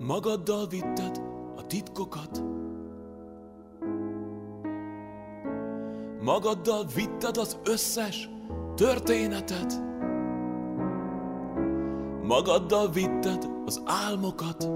Magaddal vitted a titkokat, magaddal vitted az összes történetet, magaddal vitted az álmokat,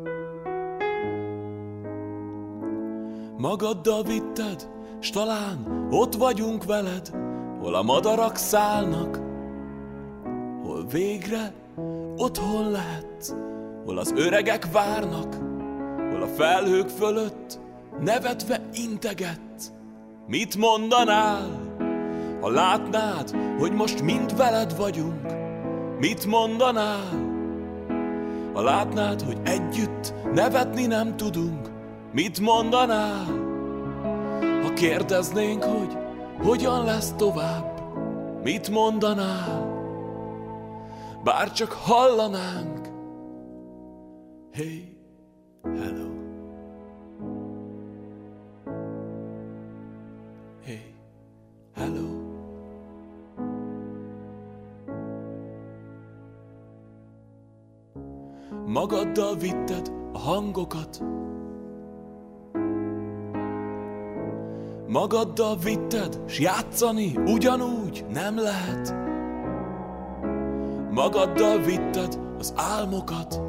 magaddal vitted, s talán ott vagyunk veled, hol a madarak szállnak, hol végre otthon lehetsz, hol az öregek várnak, hol a felhők fölött nevetve integetsz. Mit mondanál, ha látnád, hogy most mind veled vagyunk? Mit mondanál, ha látnád, hogy együtt nevetni nem tudunk? Mit mondanál, ha kérdeznénk, hogy hogyan lesz tovább? Mit mondanál, bár csak hallanánk? Hey, hello. Hey, hello. Magaddal vitted a hangokat, magaddal vitted, s játszani ugyanúgy nem lehet. Magaddal vitted az álmokat,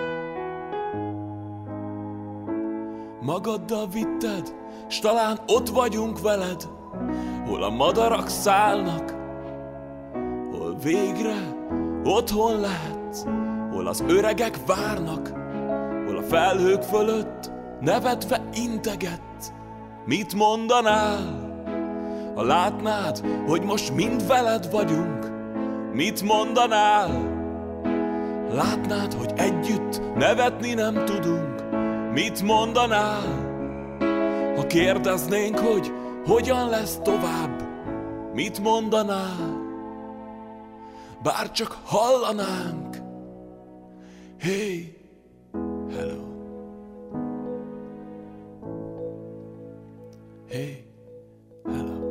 magaddal vitted, s talán ott vagyunk veled, hol a madarak szállnak, hol végre otthon lehetsz, hol az öregek várnak, hol a felhők fölött nevetve integetsz. Mit mondanál, ha látnád, hogy most mind veled vagyunk? Mit mondanál, látnád, hogy együtt nevetni nem tudunk? Mit mondanál, ha kérdeznénk, hogy hogyan lesz tovább? Mit mondanál, bár csak hallanánk? Hey, hello. Hey, hello.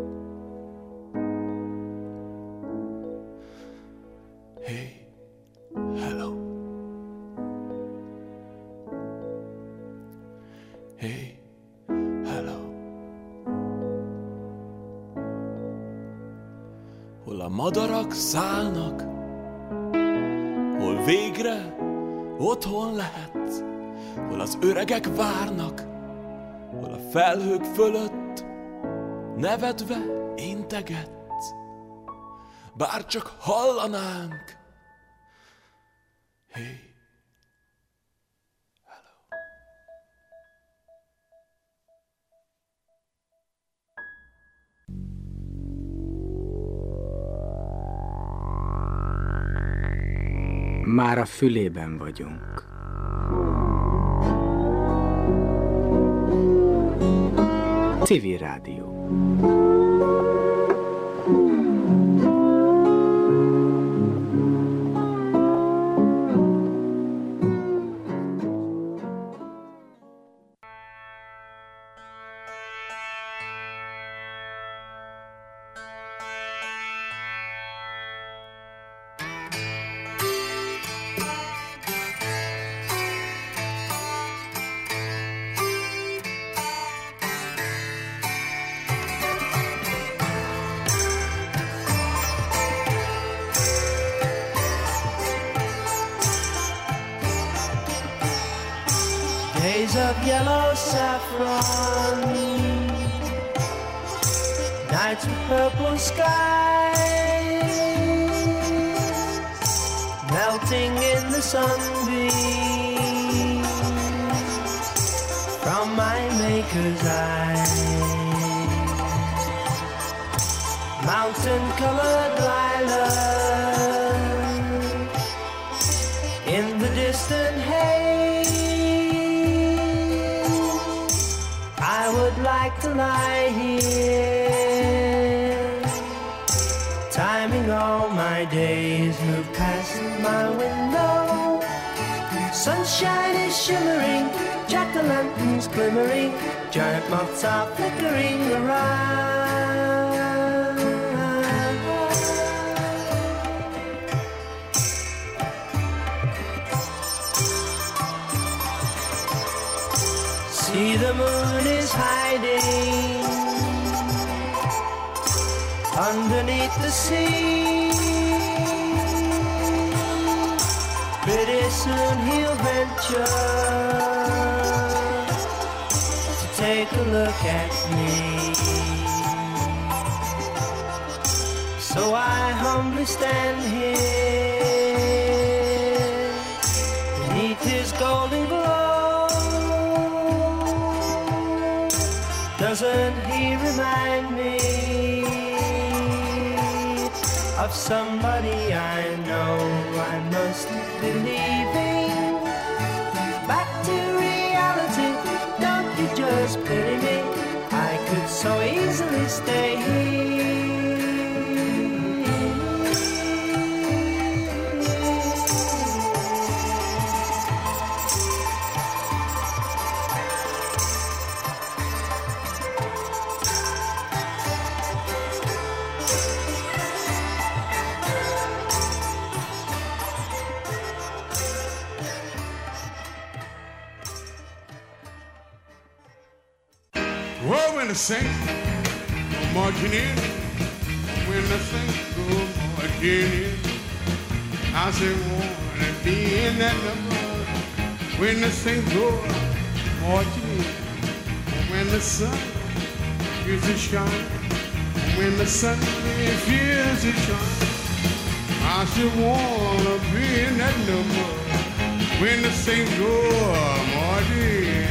Hey, hello. Hey, hello. Hol a madarak szállnak, hol végre otthon lehetsz, hol az öregek várnak, hol a felhők fölött nevetve integetsz, bár csak hallanánk. Hey, hello. Már a fülében vagyunk. Civil Rádió. Days of yellow saffron, nights with purple skies, melting in the sunbeams from my maker's eyes. Mountain-colored lilac in the distant haze. I would like to lie here, timing all my days, move past my window. Sunshine is shimmering, jack-o'-lanterns glimmering, giant moths are flickering around. See, the moon is hiding underneath the sea. Pretty soon he'll venture to take a look at me. So I humbly stand here beneath his golden glow. Doesn't he remind me of somebody I know? I must be leaving back to reality. Don't you just pity me? I could so easily stay here. When the saints go marching in, when the saints go marching in, I say wanna be in that number. When the saints go marching in, when the sun is to shine, when the sun is to shine, I say wanna be in that number. When the saints go marching in.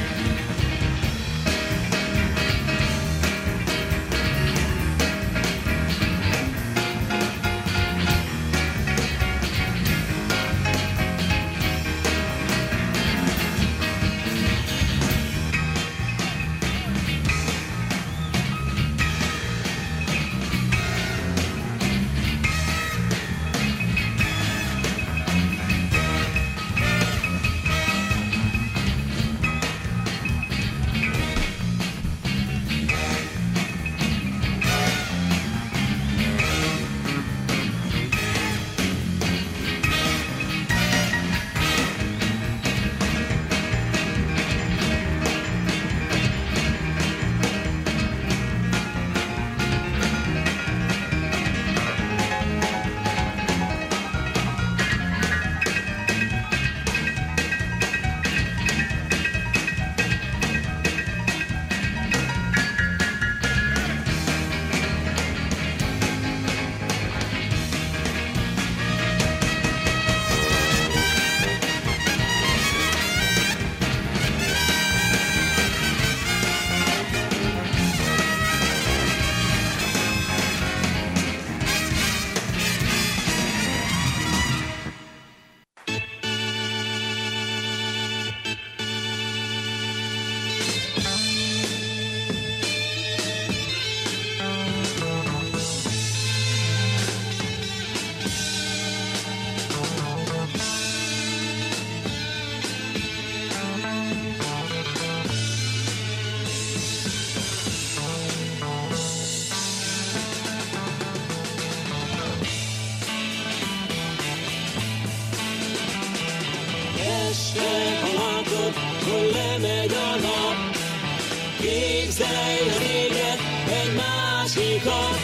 Képzelj az éget egy másikat,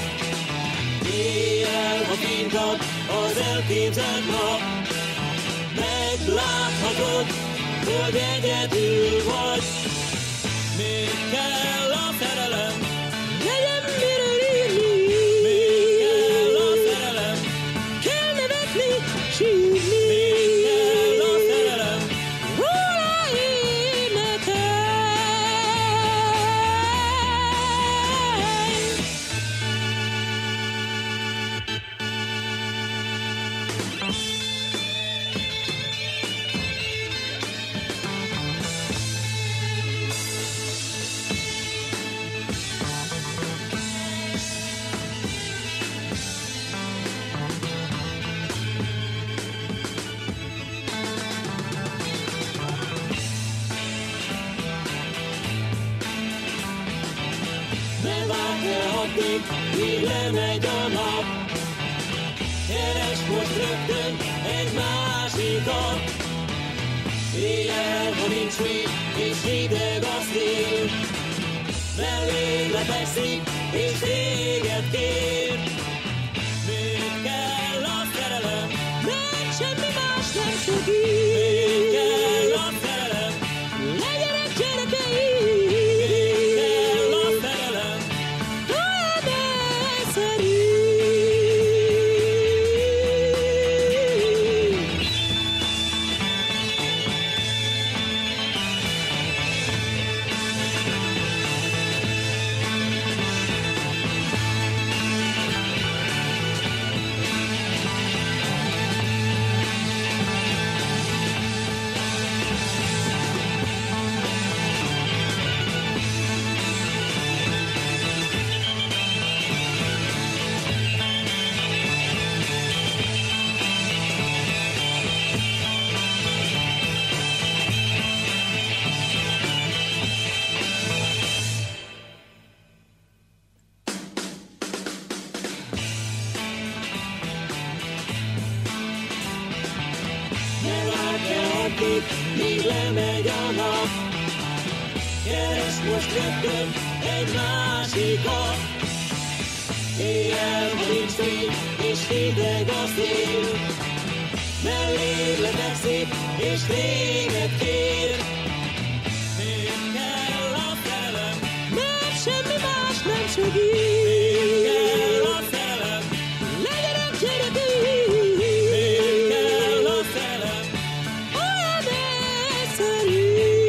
éjjel a finkat az elképzelt nap. Megláthatod, hogy egyedül vagy. Még kell a szerelem, legyen miről írni. Még kell a szerelem, kell nevetni, sírni. Még kell a szerelem, róla énekelj. Ne várj el addig, míg lemegy a nap. Keresd most rögtön egy másikat, Éjjel, ha nincs víz, és hideg a szél, mellé lefekszik, és téged kér. Még kell a szerelem, mert semmi más nem segít. Még kell a szerelem, legyenek gyerekeim. Még kell a szerelem, olyan egyszerű. Míg lemegy a nap, keresd most rögtön egy másikat. Éjjel, ha nincs fény, és hideg a szél, mellé lefekszik, és téged kér. Még kell a szerelem, mert semmi más nem segít. Még kell a szerelem, legyenek gyerekeim. Még kell a szerelem, olyan egyszerű.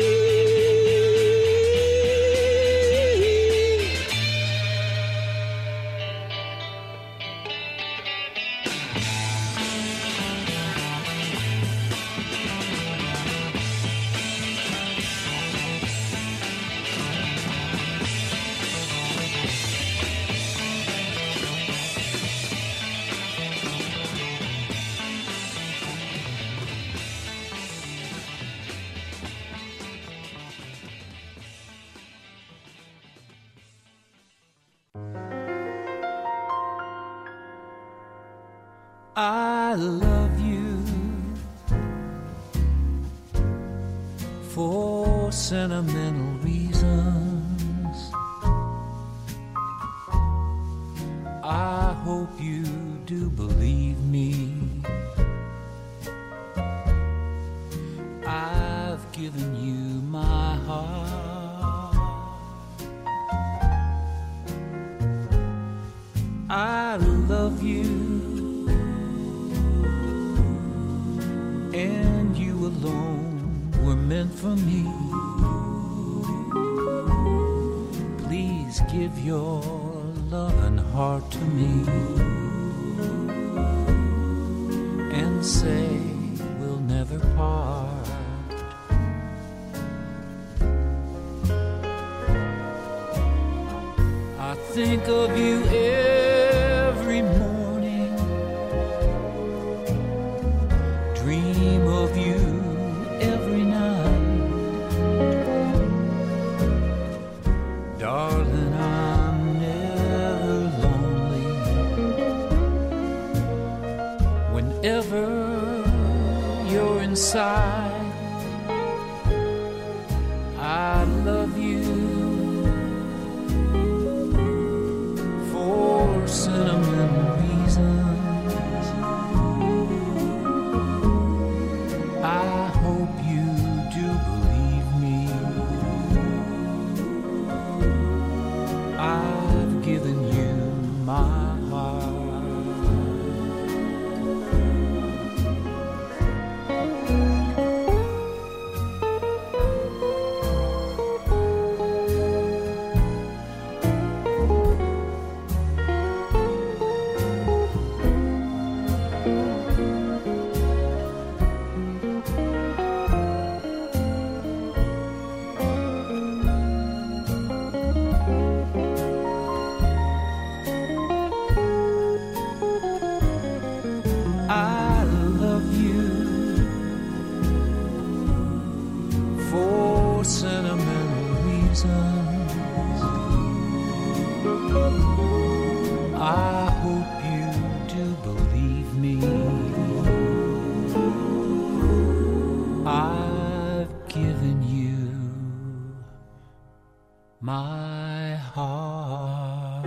I love you for sentimental reasons. I hope you do believe me. I've given you my heart. I love you, and you alone were meant for me. Please give your loving heart to me and say we'll never part. I think of you every morning, dream of you every night. Darling, I'm never lonely. Whenever you're inside, I love you for sentimental reasons. I hope you do believe me. I've given you my heart. heart.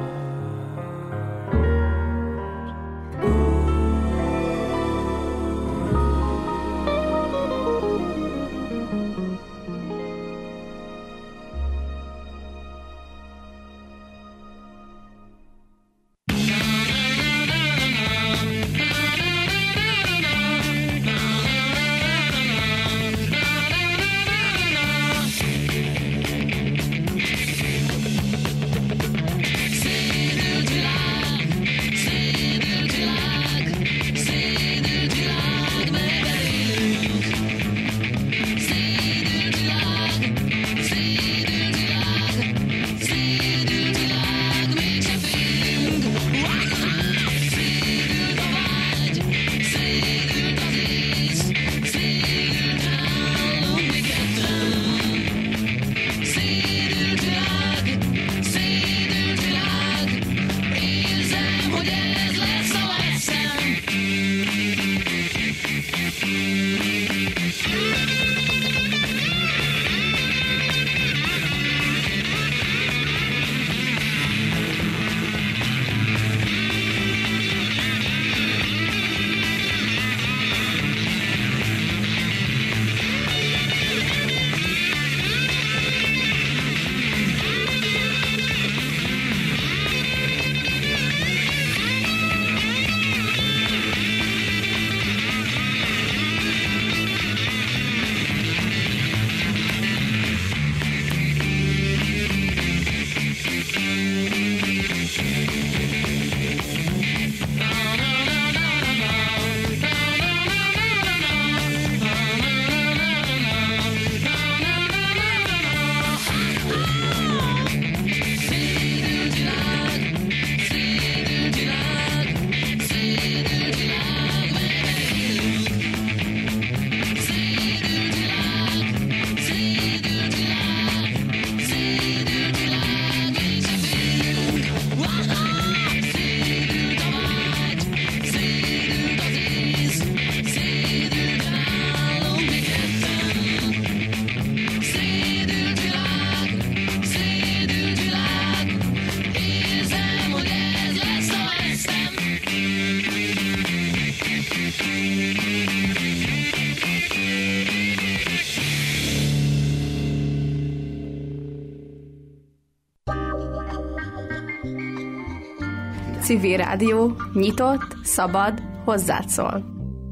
Civil Rádió, nyitott, szabad, hozzád szól.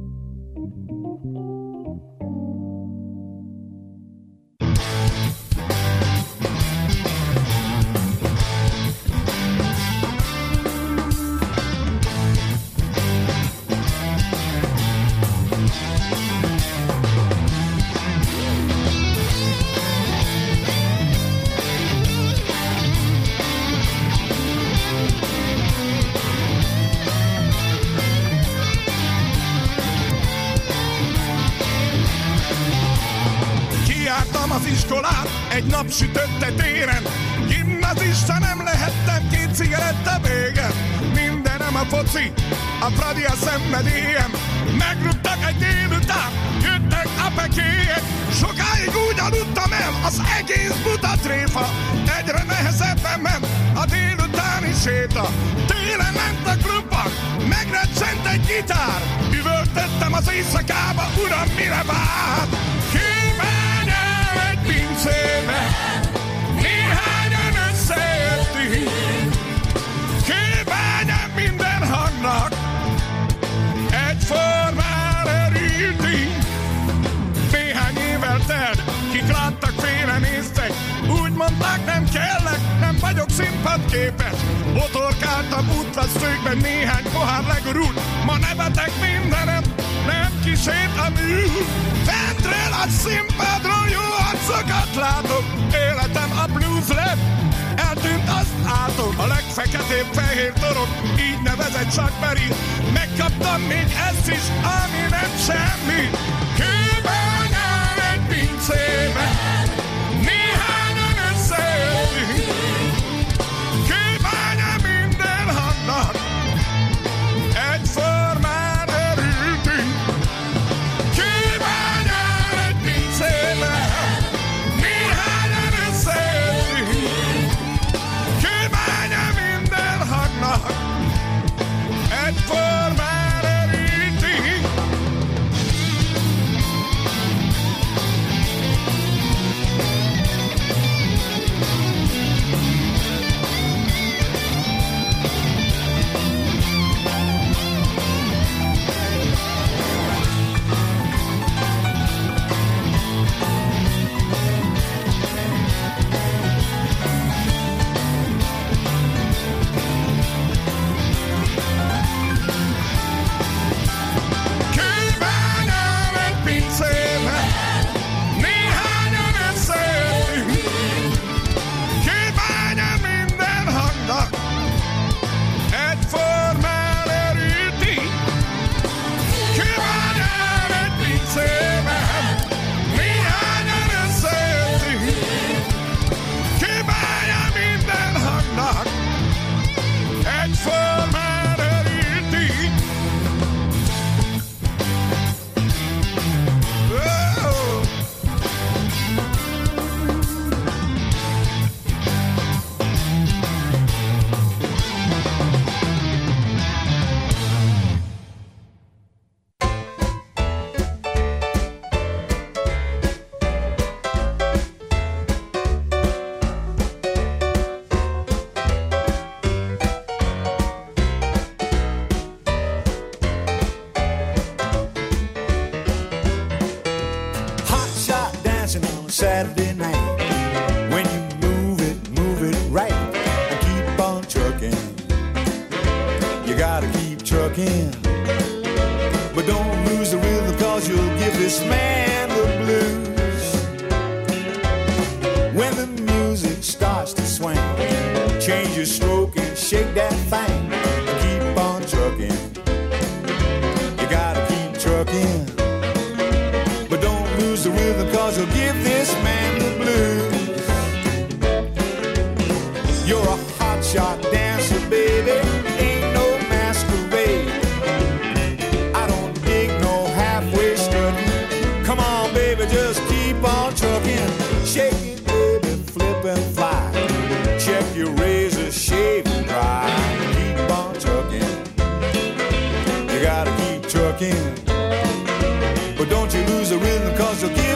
Egy napsütötte téren, gimnazista nem lehettem, 2 cigaretta vége. Mindenem a foci, a fradi a szenvedélyem. Megrúgtak egy délután, jöttek a pekélyek. Sokáig úgy aludtam el, az egész buta tréfa. Egyre nehezebben ment a délutáni séta. Télen ment a klubban, megrecsent egy gitár. Üvöltöttem az éjszakába, uram, mire vár? Kimenjen egy pincébe, néhányan összejöttünk. Kimenjen minden hangnak, egyformán örültünk. Néhány évvel telt, kik láttak, félrenéztek. Úgy mondták, nem kellek, nem vagyok színpadképes. Botorkáltam útvesztőkben, néhány pohár legurult. Ma nevetek mindenem, nem kísért a mű. Fentről a színpadról jó arcokat látok. Életem a blues lett, eltűnt, azt látok. A legfeketébb fehér torok, így nevezett Chuck Berry. Megkaptam még ezt is, ami nem semmi. Kőbányán egy pincébe, néhányan összejöttünk. Kőbányán minden hangnak, egyformán örültünk. Kőbányán egy pincébe, néhányan összejöttünk. Saturday night. When you move it right, and keep on trucking. You gotta keep trucking, but don't lose the rhythm, cause you'll give this man the blues. When the music starts to swing, change your stroke and shake that thing, and keep on trucking. You gotta keep trucking, but don't lose the rhythm, cause you'll give this man the blues. You're a hotshot dancer, baby, ain't no masquerade. I don't dig no halfway strutting. Come on, baby, just keep on trucking. Shake it, baby, flip and fly. Check your razor, shave and dry. Keep on trucking. You gotta keep trucking, but don't you lose the rhythm, cause you'll get